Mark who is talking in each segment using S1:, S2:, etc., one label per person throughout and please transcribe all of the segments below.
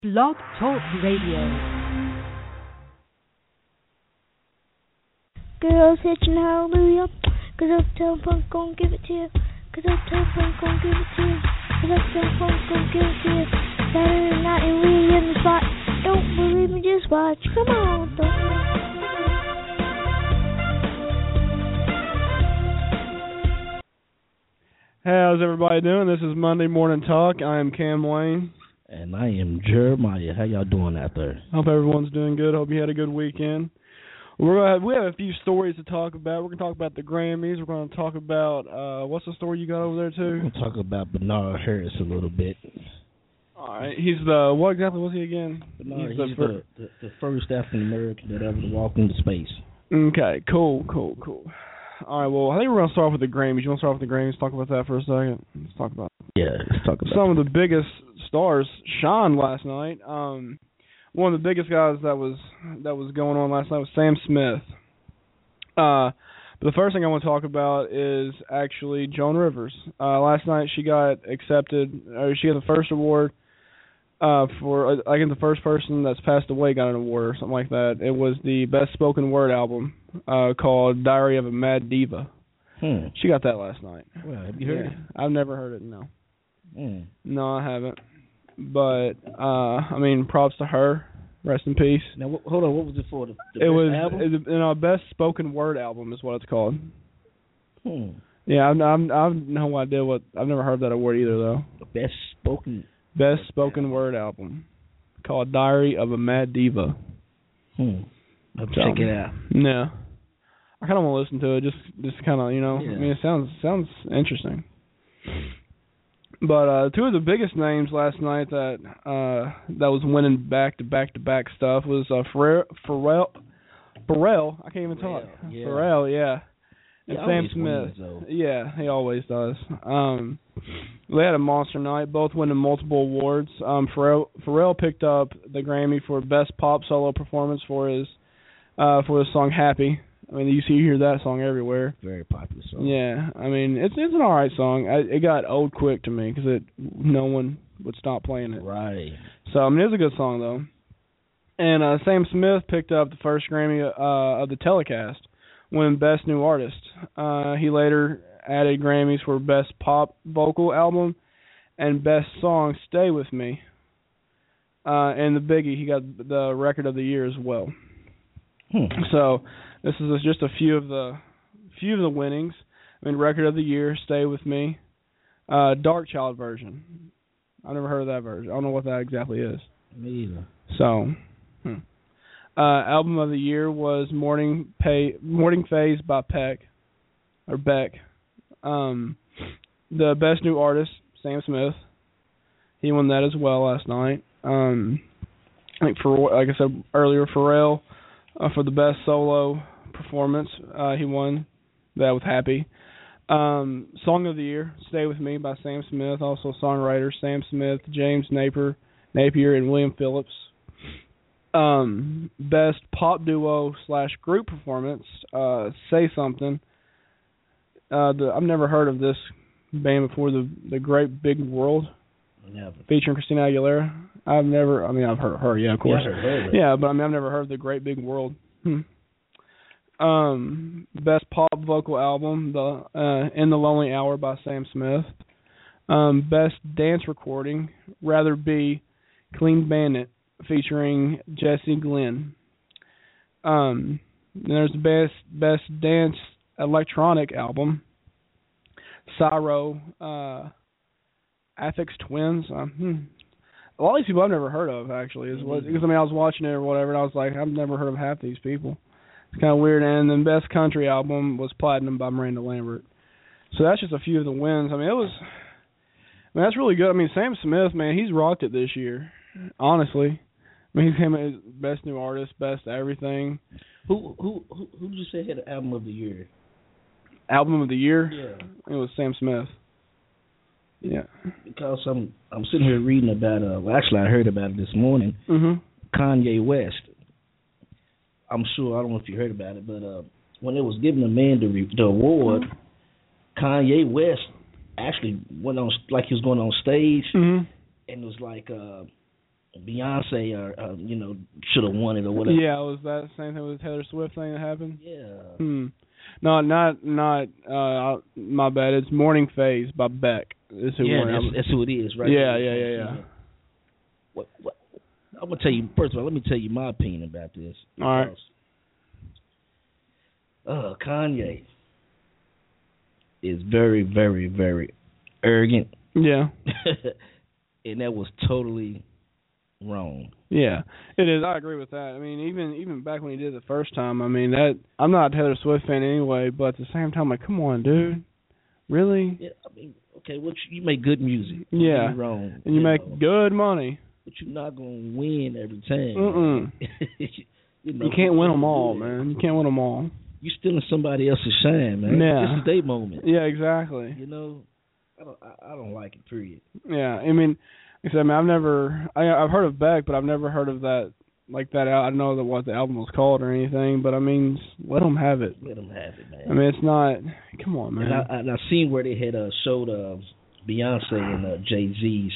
S1: Blog Talk Radio.
S2: Girls hitching hallelujah, cause Uptown Funk gon' give it to you, cause Uptown Funk gon' give it to you, cause Uptown Funk gon' give it to you. Saturday night and we in the spot, don't believe me, just watch, come on,
S3: Hey, how's everybody doing? This is Monday Morning Talk. I am Cam Wayne.
S4: And I am Jeremiah. How y'all doing out there?
S3: Hope everyone's doing good. Hope you had a good weekend. We have a few stories to talk about. We're going to talk about the Grammys. We're going to talk about, what's the story you got over there, too?
S4: We'll talk about Bernard Harris a little bit.
S3: All right. What exactly was he again?
S4: Bernard, he's the first African-American that ever walked into space.
S3: Okay, cool. All right, well, I think we're going to start off with the Grammys. You want to start off with the Grammys? Talk about that for a second. Let's talk about it.
S4: Yeah, let's talk about
S3: some of the biggest stars shone last night. One of the biggest guys that was going on last night was Sam Smith. But the first thing I want to talk about is actually Joan Rivers. Last night she got accepted. She got the first award for I think the first person that's passed away got an award or something like that. It was the best spoken word album called Diary of a Mad Diva. She got that last night.
S4: Well, have you heard it?
S3: I've never heard it. No. No, I haven't. But I mean, props to her. Rest in peace.
S4: Now, hold on. What was it for? The
S3: it was
S4: album?
S3: Best spoken word album is what it's called. Yeah, I've no idea what. I've never heard that award either though.
S4: The
S3: best spoken word album called Diary of a Mad Diva.
S4: I'll check it out.
S3: Yeah, I kind of want to listen to it. Just kind of,
S4: Yeah.
S3: I mean, it sounds interesting. But two of the biggest names last night that was winning back to back stuff was Pharrell. I can't even talk.
S4: Yeah.
S3: Pharrell, yeah. And Sam
S4: Smith.
S3: Smith. Yeah, he always does. They had a monster night, both winning multiple awards. Pharrell picked up the Grammy for Best Pop Solo Performance for his song Happy. I mean, you hear that song everywhere.
S4: Very popular song.
S3: Yeah, I mean, it's an all right song. It got old quick to me because no one would stop playing it.
S4: Right.
S3: So, I mean, it's a good song, though. And Sam Smith picked up the first Grammy of the telecast, winning Best New Artist. He later added Grammys for Best Pop Vocal Album and Best Song Stay With Me. And the biggie, he got the Record of the Year as well. So this is just a few of the winnings. I mean, Record of the Year, Stay With Me, Dark Child version. I've never heard of that version. I don't know what that exactly is.
S4: Me either.
S3: So, Album of the Year was Morning Phase by Beck. The Best New Artist, Sam Smith. He won that as well last night. I think like I said earlier, Pharrell. For the best solo performance, he won that with Happy. Song of the Year, Stay With Me by Sam Smith. Also songwriters Sam Smith, James Napier, and William Phillips. Best pop duo / group performance, Say Something. I've never heard of this band before, the Great Big World.
S4: Never.
S3: Featuring Christina Aguilera. I've heard of her, yeah, of course. Yeah, but I mean, I've never heard of the Great Big World. Best pop vocal album, In the Lonely Hour by Sam Smith. Best dance recording, Rather Be Clean Bandit, featuring Jesse Glynn. Then there's the best dance electronic album, Cyro, Aphex Twins. A lot of these people I've never heard of, actually. Because I mean, I was watching it or whatever, and I was like, I've never heard of half these people. It's kind of weird. And then best country album was Platinum by Miranda Lambert. So that's just a few of the wins. I mean, that's really good. I mean, Sam Smith, man, he's rocked it this year. Honestly, I mean, he came as best new artist, best everything.
S4: Who did you say had the album of the year?
S3: Album of the year?
S4: Yeah,
S3: it was Sam Smith. Yeah,
S4: because I'm sitting here reading about actually I heard about it this morning. Kanye West. I'm sure, I don't know if you heard about it, but when they was giving the man the award, Kanye West actually went on, like he was going on stage, and it was like Beyonce should have won it or whatever.
S3: Yeah, was that the same thing with the Taylor Swift thing that happened?
S4: Yeah.
S3: No, not my bad. It's Morning Phase by Beck. Is who won.
S4: That's who it is, right?
S3: Yeah.
S4: What I'm gonna tell you first of all. Let me tell you my opinion about this.
S3: All right.
S4: Kanye is very, very, very arrogant.
S3: Yeah.
S4: And that was totally wrong.
S3: Yeah, it is. I agree with that. I mean, even back when he did it the first time, I mean, that I'm not a Taylor Swift fan anyway, but at the same time, like, come on, dude. Really?
S4: Yeah, I mean, okay, you make good music.
S3: Yeah.
S4: Wrong.
S3: And you make good money.
S4: But you're not going to win every time.
S3: You can't win them all, man. You can't win them all.
S4: You're stealing somebody else's shine, man.
S3: Yeah.
S4: This is their moment.
S3: Yeah, exactly.
S4: I don't like it, period.
S3: Yeah, I mean, like I said, I've heard of Beck, but I've never heard of that, like that. I don't know what the album was called or anything, but I mean, let them have it.
S4: Let them have it, man.
S3: I mean, it's not, come on, man.
S4: And I seen where they had showed Beyonce and Jay-Z's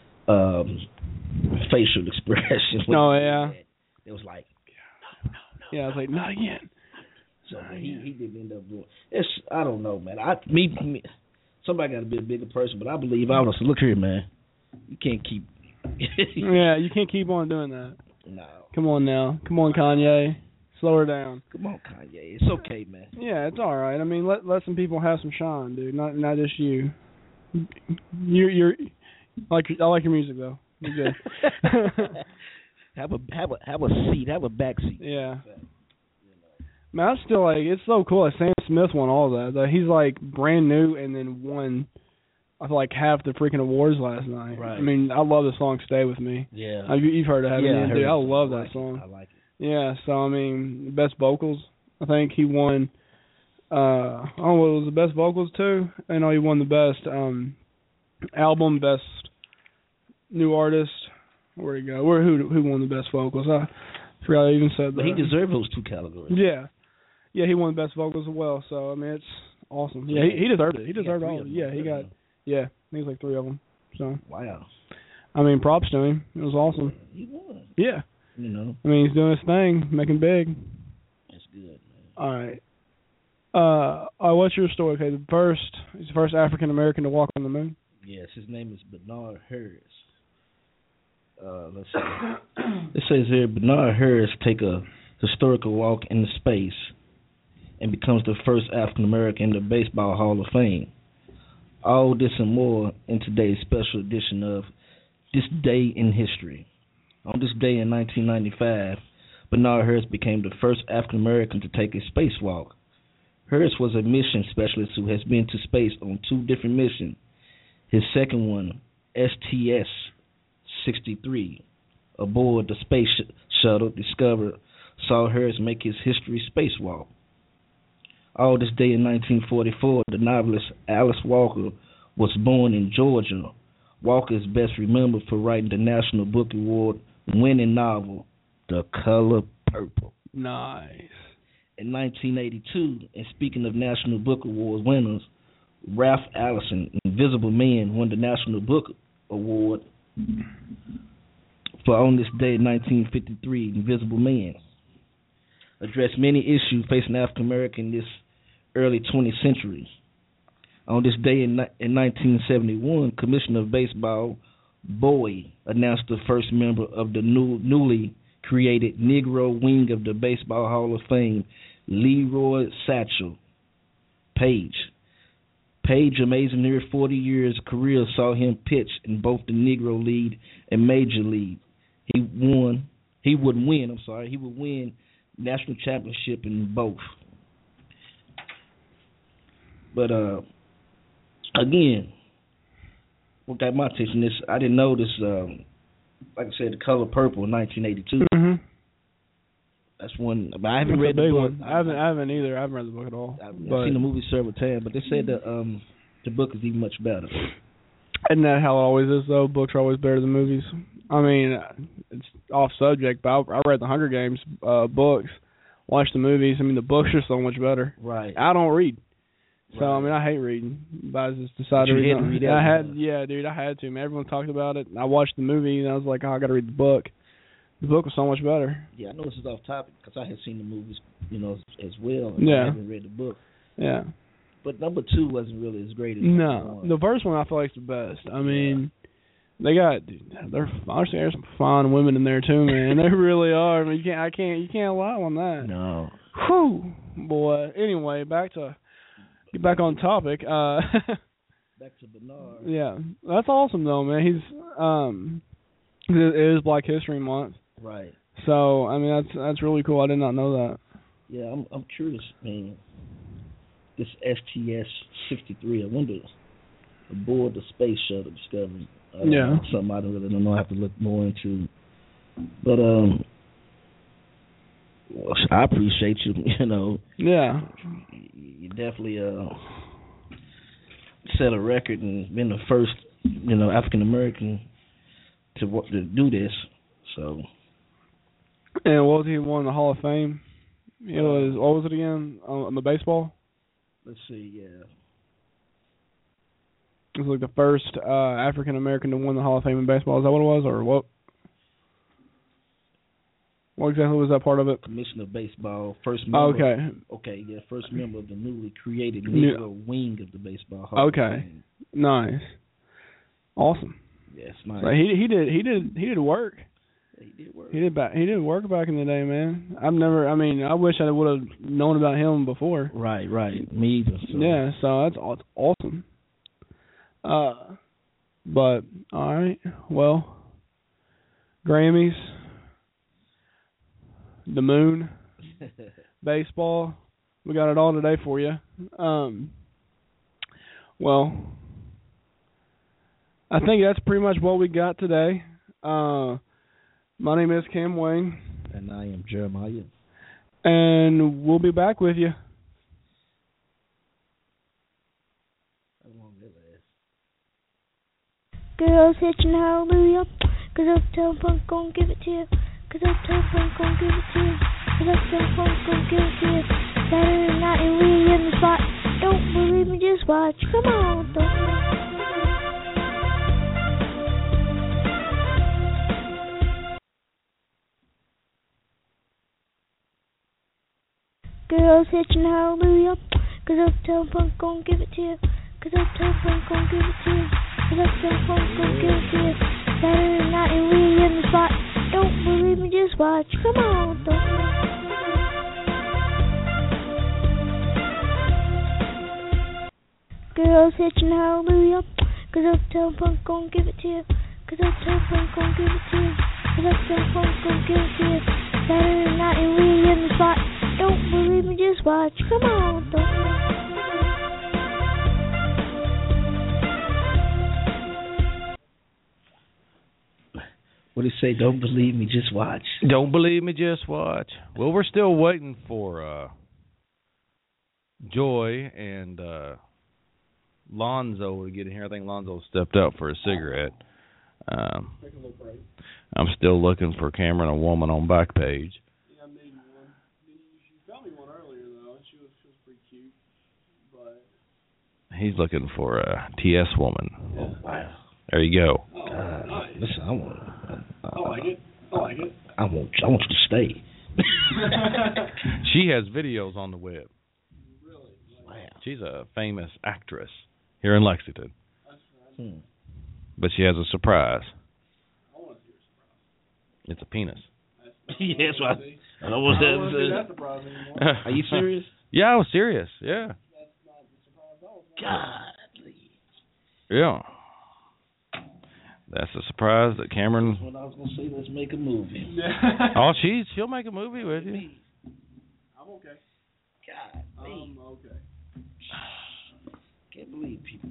S4: facial expression.
S3: Oh, yeah.
S4: It was like, no.
S3: Yeah, I was like, not again.
S4: So he didn't end up doing. I don't know, man. Me, somebody got to be a bigger person, but I believe I was. Look here, man. You can't keep.
S3: Yeah, you can't keep on doing that.
S4: No.
S3: Come on now. Come on, Kanye. Slow her down.
S4: Come on, Kanye. It's okay, man.
S3: Yeah, it's all right. I mean, let some people have some shine, dude. Not just you. You're I like your music though. You're good.
S4: have a seat. Have a back seat.
S3: Yeah. Man, I'm still like, it's so cool that Sam Smith won all that. He's like brand new and then won, I feel like, half the freaking awards last night.
S4: Right.
S3: I mean, I love the song "Stay With Me."
S4: Yeah.
S3: You've heard it, haven't you?
S4: I heard
S3: Dude,
S4: it.
S3: I love that song.
S4: I like it.
S3: Yeah. So I mean, best vocals. I think he won. I don't know what was the best vocals too. I know he won the best album, best new artist. Where'd he go? Who won the best vocals? I forgot I even said that.
S4: But he deserved those two categories.
S3: Yeah. Yeah, he won best vocals as well. So I mean, it's awesome. Yeah, he deserved it. He deserved all of it. Yeah, he got. Yeah, I think it was like 3 of them. So.
S4: Wow.
S3: I mean, props to him. It was awesome.
S4: He won.
S3: Yeah.
S4: You know.
S3: I mean, he's doing his thing, making big.
S4: That's good, man.
S3: All right. What's your story? Okay, he's the first African American to walk on the moon.
S4: Yes, his name is Bernard Harris. Let's see. It says here, Bernard Harris take a historical walk into space and becomes the first African American in the Baseball Hall of Fame. All this and more in today's special edition of This Day in History. On this day in 1995, Bernard Harris became the first African American to take a spacewalk. Harris was a mission specialist who has been to space on 2 different missions. His second one, STS-63, aboard the space shuttle Discovery, saw Harris make his history spacewalk. All this day in 1944, the novelist Alice Walker was born in Georgia. Walker is best remembered for writing the National Book Award winning novel, The Color Purple.
S3: Nice.
S4: In 1982, and speaking of National Book Award winners, Ralph Ellison, Invisible Man, won the National Book Award for On This Day in 1953, Invisible Man addressed many issues facing African Americans in this early 20th century. On this day in 1971, Commissioner of Baseball Bowie announced the first member of the newly created Negro wing of the Baseball Hall of Fame, Leroy Satchel Paige. Page's amazing near 40 years career saw him pitch in both the Negro League and Major League. He would win national championship in both. But again, what got my attention this, I didn't know this. Like I said, The Color Purple in 1982.
S3: Mm-hmm.
S4: That's one. But I haven't read the book.
S3: I haven't either. I haven't read the book at all.
S4: I've seen the movie several times, but they said the book is even much better.
S3: Isn't that how it always is, though? Books are always better than movies. I mean, it's off subject, but I read the Hunger Games books, watched the movies. I mean, the books are so much better.
S4: Right.
S3: I don't read. So I mean, I hate reading, but I just decided to read. I had to. Man, everyone talked about it. I watched the movie, and I was like, oh, I got to read the book. The book was so much better.
S4: Yeah, I know this is off topic because I had seen the movies, as well. And I haven't read the book.
S3: Yeah.
S4: But number 2 wasn't really as great as
S3: number 1. The first one I feel like is the best. I mean, there's some fine women in there too, man. They really are. I mean, you can't lie on that.
S4: No.
S3: Whew, boy. Anyway, get back on topic.
S4: Back to Bernard.
S3: Yeah, that's awesome though, man. It is Black History Month.
S4: Right.
S3: So I mean, that's really cool. I did not know that.
S4: Yeah, I'm curious, man. This STS-63, I wonder, aboard the space shuttle Discovery. Something I don't really know. I have to look more into. But I appreciate you.
S3: Yeah.
S4: You definitely set a record and been the first, African American to do this. So.
S3: And what was he won the Hall of Fame? It was, what was it again? On the baseball?
S4: Let's see, yeah.
S3: It was like the first African American to win the Hall of Fame in baseball. Is that what it was, or what? What exactly was that part of it?
S4: Commissioner of Baseball, first member. First member of the newly created Negro wing of the Baseball Hall of Fame.
S3: Nice, awesome.
S4: Yes, nice.
S3: So he did work.
S4: He did work.
S3: He did work back in the day, man. I wish I would have known about him before.
S4: Right. Me either. So.
S3: Yeah, so that's awesome. But all right, well, Grammys, the moon, baseball, we got it all today for you. Well, I think that's pretty much what we got today. My name is Cam Wayne.
S4: And I am Jeremiah.
S3: And we'll be back with you.
S2: Girls hitching hallelujah, 'cause Uptown Funk gon' give it to you. 'Cause Uptown Funk gon' give it to you. 'Cause Uptown Funk gon' give it to you. Saturday night and we in the spot. Don't believe me, just watch. Come on, Girls hitching hallelujah, 'cause Uptown Funk gon' give it to you. 'Cause Uptown Funk gon' give it to you. 'Cause Uptown Funk gon' give it to you. Saturday night and we in the spot. Don't believe me, just watch. Come on, Girls hitching hallelujah, 'cause Uptown Funk gon' give it to you. 'Cause Uptown Funk gon' give it to you. 'Cause Uptown Funk gon' give it to you. Saturday night and we in the spot. Don't believe me, just watch. Come on,
S4: What do you say? Don't believe me, just watch.
S5: Don't believe me, just watch. Well, we're still waiting for Joy and Lonzo to get in here. I think Lonzo stepped out for a cigarette. I'm still looking for Cameron, a woman on Backpage.
S3: Yeah, I'm needing one. She found me one earlier, though. She was pretty cute. But
S5: he's looking for a TS woman.
S3: Yeah.
S4: Oh, wow.
S5: There you go.
S3: Oh, nice.
S4: Listen, I like it.
S3: I
S4: want you to stay.
S5: She has videos on the web.
S3: Really?
S4: Wow.
S5: She's a famous actress here in Lexington. But she has a surprise.
S3: I want to see her surprise.
S5: It's a penis.
S4: Yes, I don't want
S3: that. I don't want to see that surprise anymore.
S4: Are you serious?
S5: Yeah, I was serious. Yeah.
S3: That's not the surprise I was wanting.
S4: Godly.
S5: Yeah. That's a surprise that Cameron.
S4: That's what I was gonna say. Let's make a movie.
S3: Yeah.
S5: Oh, she'll make a movie with you.
S3: I'm okay.
S4: God,
S3: I'm okay.
S4: Can't believe people.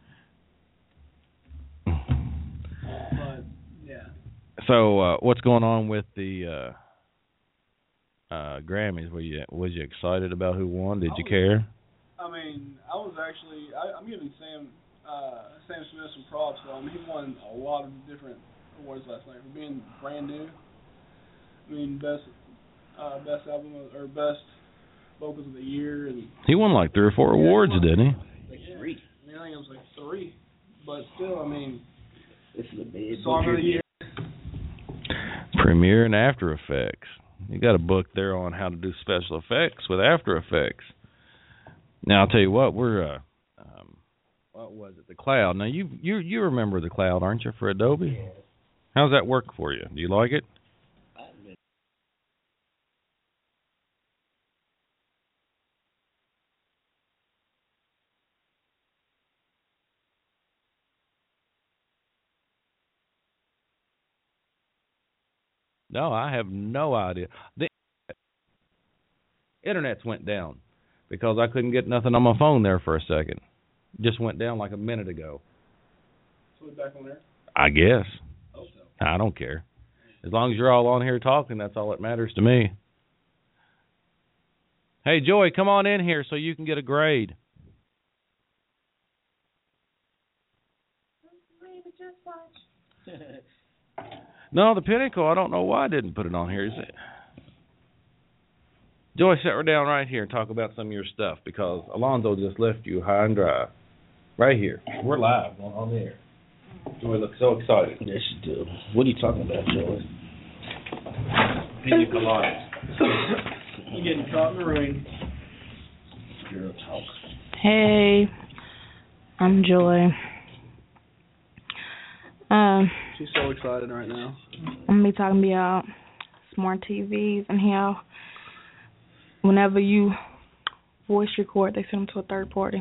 S3: But yeah.
S5: So, what's going on with the Grammys? Was you excited about who won? Did you care?
S3: I mean, I was actually. I'm giving Sam Smith some props. Though. I mean, he won a lot of different awards last night for being brand new. I mean, best album or best Vocals of the Year. And
S5: he won like 3 or 4 awards, didn't he?
S4: Like 3.
S3: I think it was like 3. But still, I mean,
S4: This is a bad
S3: Song of the Year.
S5: Premiere and After Effects. You got a book there on how to do special effects with After Effects. Now I'll tell you what, we're what was it? The Cloud. Now you remember the Cloud, aren't you, for Adobe?
S4: Yeah.
S5: How's that work for you? Do you like it? No, I have no idea. The internet's went down because I couldn't get nothing on my phone there for a second. Just went down like a minute ago.
S3: So we're back on there?
S5: I guess.
S3: Hope so.
S5: I don't care. As long as you're all on here talking, that's all that matters to me. Hey, Joy, come on in here so you can get a grade. No, the Pinnacle, I don't know why I didn't put it on here. Is it? Joy, sit her down right here and talk about some of your stuff because Alonzo just left you high and dry. Right here. We're live on the air. Joy looks so excited.
S4: Yes, you do. What are you talking about, Joey?
S5: Pina coladas.
S3: You getting caught in the rain.
S4: Girl talk.
S2: Hey, I'm Joy.
S3: She's so excited right now.
S2: I'm going to be talking about smart TVs and how whenever you voice record, they send them to a third party.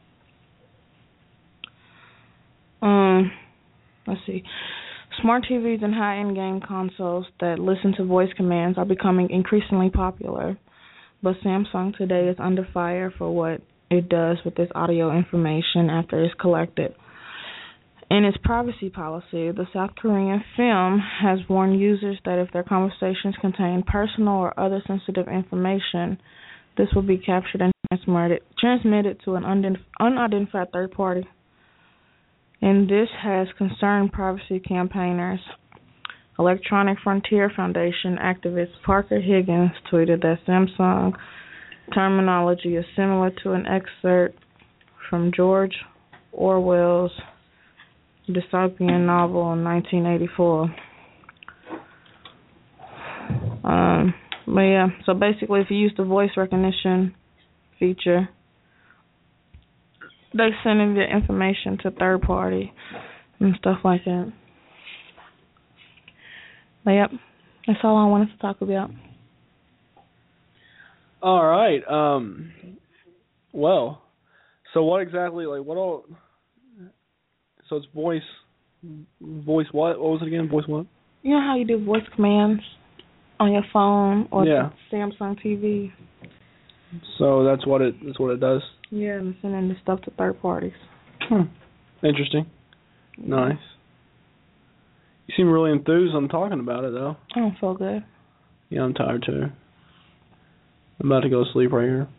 S2: Let's see. Smart TVs and high-end game consoles that listen to voice commands are becoming increasingly popular, but Samsung today is under fire for what it does with this audio information after it's collected. In its privacy policy, the South Korean film has warned users that if their conversations contain personal or other sensitive information, this will be captured and transmitted to an unidentified third party. And this has concerned privacy campaigners. Electronic Frontier Foundation activist Parker Higgins tweeted that Samsung terminology is similar to an excerpt from George Orwell's dystopian novel in 1984. But yeah, so basically if you use the voice recognition feature, they send in the information to third party and stuff like that. But yep, that's all I wanted to talk about.
S3: All right. Well, so what exactly, like, what all... So it's voice what? What was it again? Voice what?
S2: You know how you do voice commands on your phone or
S3: yeah.
S2: the Samsung TV?
S3: So that's what it does?
S2: Yeah, and sending the stuff to third parties.
S3: Interesting.
S2: Yeah.
S3: Nice. You seem really enthused on talking about it, though.
S2: I don't feel good.
S3: Yeah, I'm tired, too. I'm about to go to sleep right here.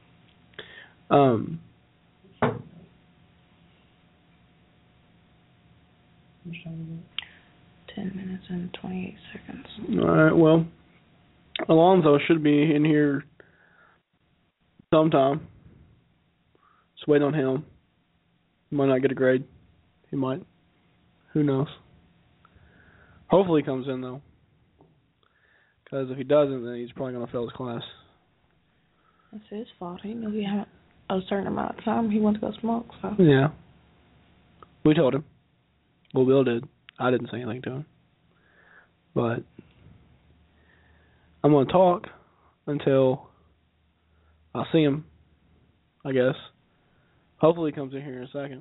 S2: 10 minutes and 28 seconds.
S3: All right, well, Alonzo should be in here sometime. Just wait on him. He might not get a grade. He might. Who knows? Hopefully he comes in, though. Because if he doesn't, then he's probably going to fail his class.
S2: That's his fault. He knew he had a certain amount of time he went to go smoke. So.
S3: Yeah. We told him. Well, Bill did. I didn't say anything to him. But I'm going to talk until I see him, I guess. Hopefully he comes in here in a second.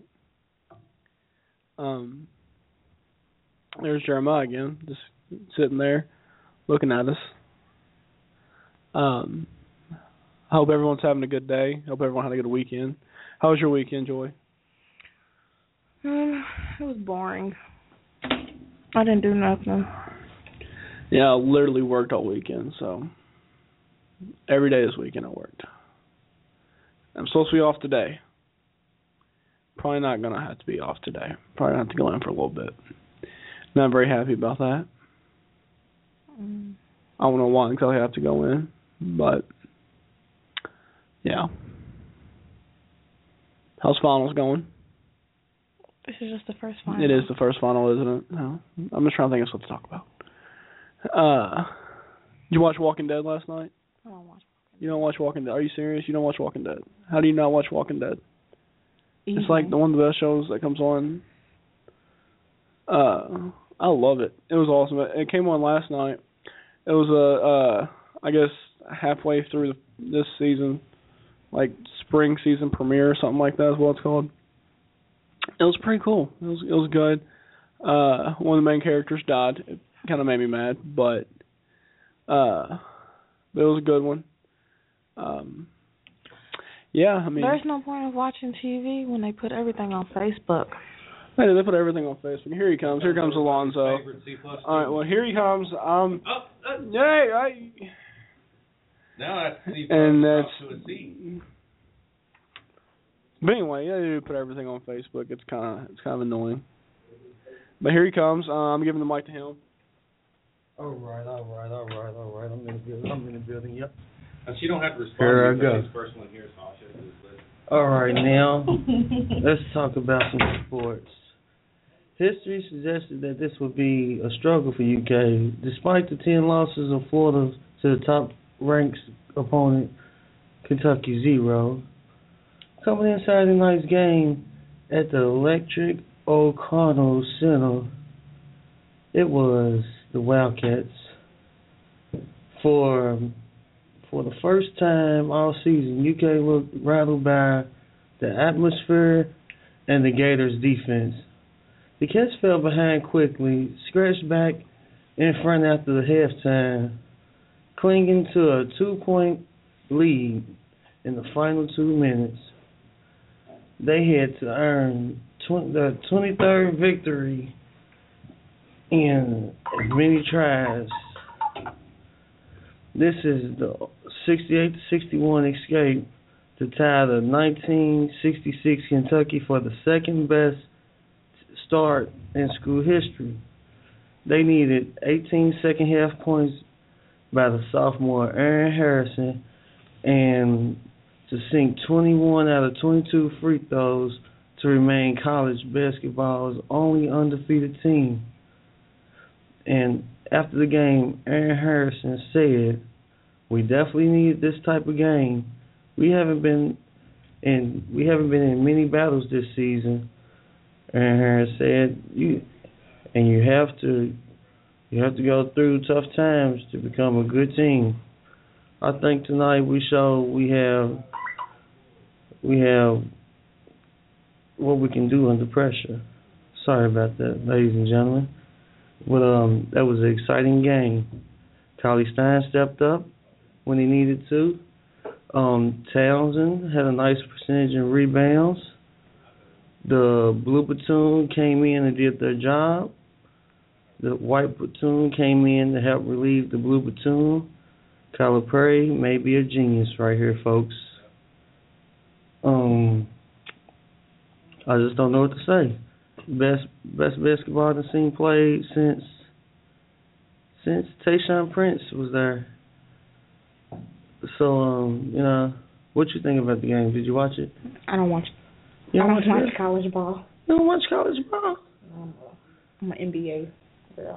S3: There's Jeremiah again, just sitting there looking at us. I hope everyone's having a good day. Hope everyone had a good weekend. How was your weekend, Joy?
S2: It was boring. I didn't do nothing.
S3: Yeah, I literally worked all weekend, so every day this weekend I worked. I'm supposed to be off today. Probably not going to have to be off today. Probably going to have to go in for a little bit. Not very happy about that. I don't know why exactly I have to go in, but Yeah. How's finals going?
S6: This is just the first final.
S3: It is the first final, isn't it? No. I'm just trying to think of what to talk about. Did you watch Walking Dead last night?
S6: I don't watch.
S3: You don't watch Walking Dead? Are you serious? You don't watch Walking Dead? How do you not watch Walking Dead?
S6: Easy.
S3: It's like one of the best shows that comes on. I love it. It was awesome. It came on last night. It was I guess halfway through this season, like spring season premiere or something like that is what it's called. It was pretty cool. It was good. One of the main characters died. It kind of made me mad, but it was a good one. Yeah, I mean,
S6: there's no point of watching TV when they put everything on Facebook.
S3: Hey, they put everything on Facebook. Here he comes. Here comes Alonzo. All right, well, here he comes. Yay!
S5: Now that's C++
S3: and that's
S5: to a C.
S3: But anyway, yeah, they put everything on Facebook. It's kind of annoying. But here he comes. I'm giving the mic to him.
S7: All right. I'm in the building. Yep.
S5: And she don't have to respond.
S7: Here I go.
S5: First one here, Sasha.
S7: All right, now let's talk about some sports. History suggested that this would be a struggle for UK, despite the 10 losses of Florida to the top-ranked opponent, Kentucky 0. Coming in Saturday night's game at the Electric O'Connell Center, it was the Wildcats. For the first time all season, UK looked rattled by the atmosphere and the Gators' defense. The Cats fell behind quickly, scratched back in front after the halftime, clinging to a 2-point lead in the final 2 minutes. They had to earn the 23rd victory in as many tries. This is the 68-61 escape to tie the 1966 Kentucky for the second best start in school history. They needed 18 second half points by the sophomore Aaron Harrison and to sink 21 out of 22 free throws to remain college basketball's only undefeated team. And after the game, Aaron Harrison said, "We definitely need this type of game. We haven't been in many battles this season." Aaron Harrison said, "You have to go through tough times to become a good team." I think tonight we showed we have what we can do under pressure. Sorry about that, ladies and gentlemen. But that was an exciting game. Cauley Stein stepped up when he needed to. Townsend had a nice percentage in rebounds. The blue platoon came in and did their job. The white platoon came in to help relieve the blue platoon. Calipari may be a genius right here, folks. I just don't know what to say. Best basketball I've seen played since Tayshaun Prince was there. So, what you think about the game? Did you watch it?
S6: I don't watch.
S7: You don't
S6: I don't watch
S7: it?
S6: college ball.
S7: You don't watch college ball?
S6: I'm an NBA girl.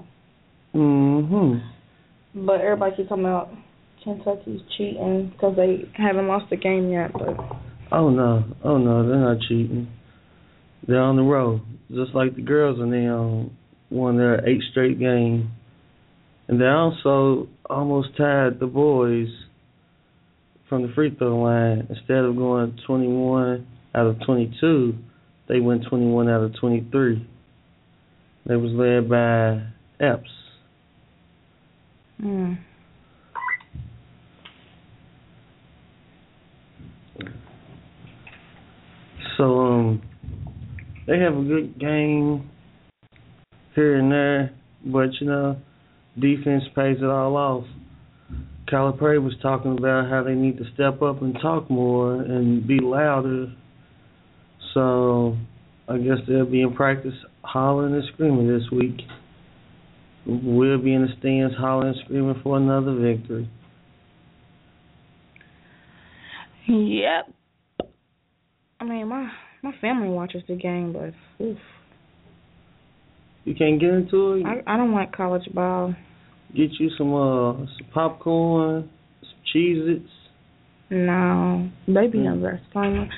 S7: Mm-hmm.
S6: But everybody keeps talking about Kentucky's cheating because they haven't lost a game yet. But
S7: Oh no, they're not cheating. They're on the road, just like the girls, and they won their 8th straight game. And they also almost tied the boys from the free throw line. Instead of going 21 out of 22, they went 21 out of 23. They was led by Epps. So they have a good game here and there, but defense pays it all off. Calipari was talking about how they need to step up and talk more and be louder. So I guess they'll be in practice hollering and screaming this week. We'll be in the stands hollering and screaming for another victory.
S6: Yep. I mean, my family watches the game, but oof.
S7: You can't get into it?
S6: I don't like college ball.
S7: Get you some popcorn, some Cheez-Its.
S6: No. Baby never explain.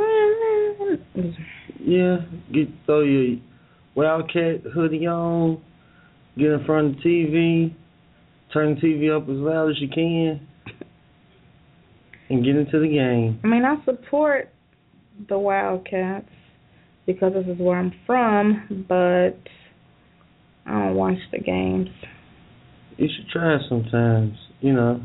S7: Yeah. Throw your Wildcat hoodie on, get in front of the TV, turn the TV up as loud as you can, and get into the game.
S6: I mean, I support the Wildcats because this is where I'm from, but I don't watch the games.
S7: You should try it sometimes. You know,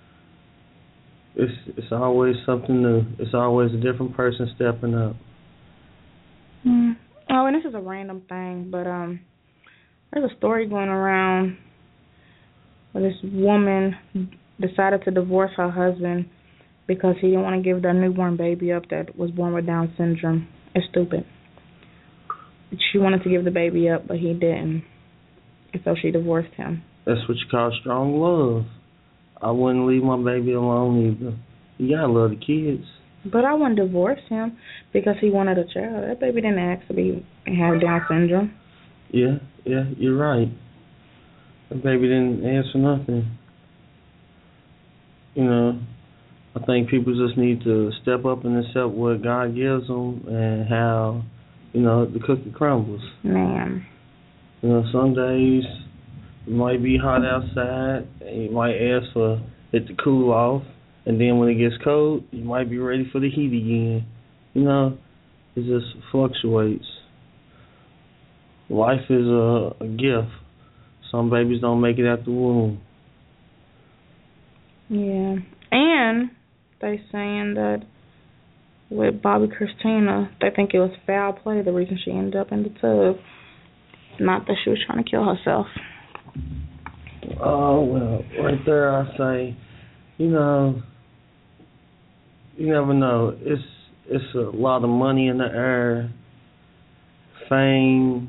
S7: it's always something new. It's always a different person stepping up.
S6: Oh, and this is a random thing, but there's a story going around where this woman decided to divorce her husband because he didn't want to give their newborn baby up that was born with Down syndrome. It's stupid. She wanted to give the baby up, but he didn't, and so she divorced him.
S7: That's what you call strong love. I wouldn't leave my baby alone either. You gotta love the kids.
S6: But I wouldn't divorce him because he wanted a child. That baby didn't ask to have Down syndrome.
S7: Yeah, you're right. That baby didn't ask for nothing. You know, I think people just need to step up and accept what God gives them and how, you know, the cookie crumbles.
S6: Man.
S7: You know, some days it might be hot outside and you might ask for it to cool off. And then when it gets cold, you might be ready for the heat again. You know, it just fluctuates. Life is a gift. Some babies don't make it out the womb.
S6: Yeah. And they saying that with Bobby Christina, they think it was foul play, the reason she ended up in the tub. Not that she was trying to kill herself.
S7: Oh, well, right there I say, you know, you never know. It's a lot of money in the air, fame,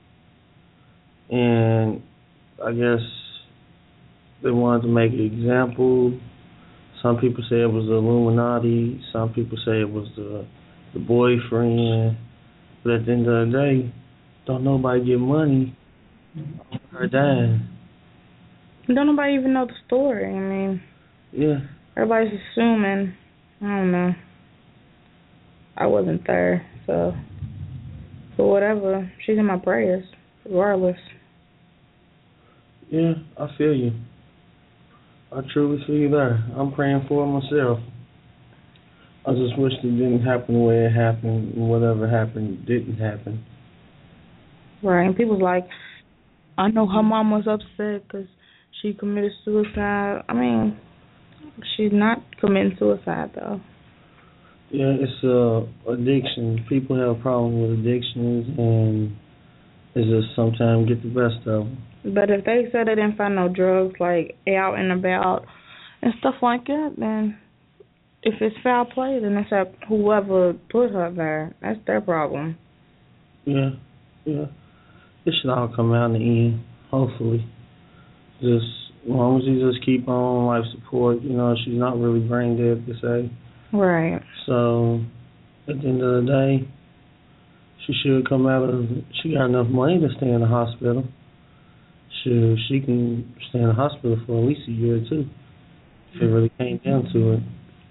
S7: and I guess they wanted to make an example. Some people say it was the Illuminati. Some people say it was the boyfriend. But at the end of the day, don't nobody get money on her dying.
S6: Don't nobody even know the story. I mean,
S7: yeah,
S6: everybody's assuming. I don't know. I wasn't there, so whatever. She's in my prayers, regardless.
S7: Yeah, I feel you. I truly feel you there. I'm praying for her myself. I just wish it didn't happen the way it happened, and whatever happened didn't happen.
S6: Right, and people's like, I know her mom was upset because she committed suicide. I mean, she's not committing suicide, though.
S7: Yeah, it's addiction. People have problems with addictions, and it's just sometimes get the best of them.
S6: But if they said they didn't find no drugs, like, out and about and stuff like that, then if it's foul play, then it's up whoever put her there. That's their problem.
S7: Yeah. It should all come out in the end, hopefully. Just as long as you just keep on life support, you know, she's not really brain dead, per se.
S6: Right.
S7: So, at the end of the day, she should come out of, she got enough money to stay in the hospital. She can stay in the hospital for at least a year or two, if it really came down to it.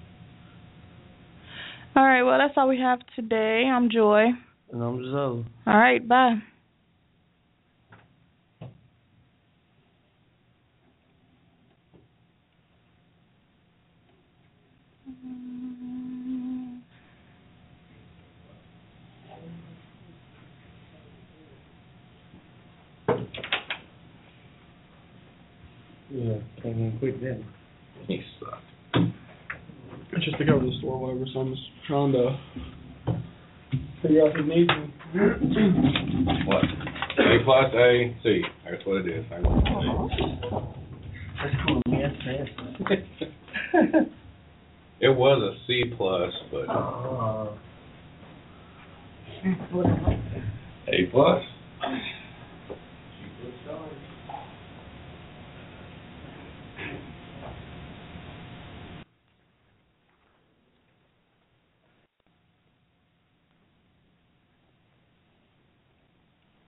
S6: All right, well, that's all we have today. I'm Joy.
S7: And I'm Zoe.
S6: All right, bye.
S7: Yeah, came in quick then.
S3: He sucked. It's just to go to the store or whatever, so I'm just trying to figure out who needs me.
S5: What? A plus A, C. That's what it is.
S7: That's cool, man.
S5: It was a C plus, but A plus.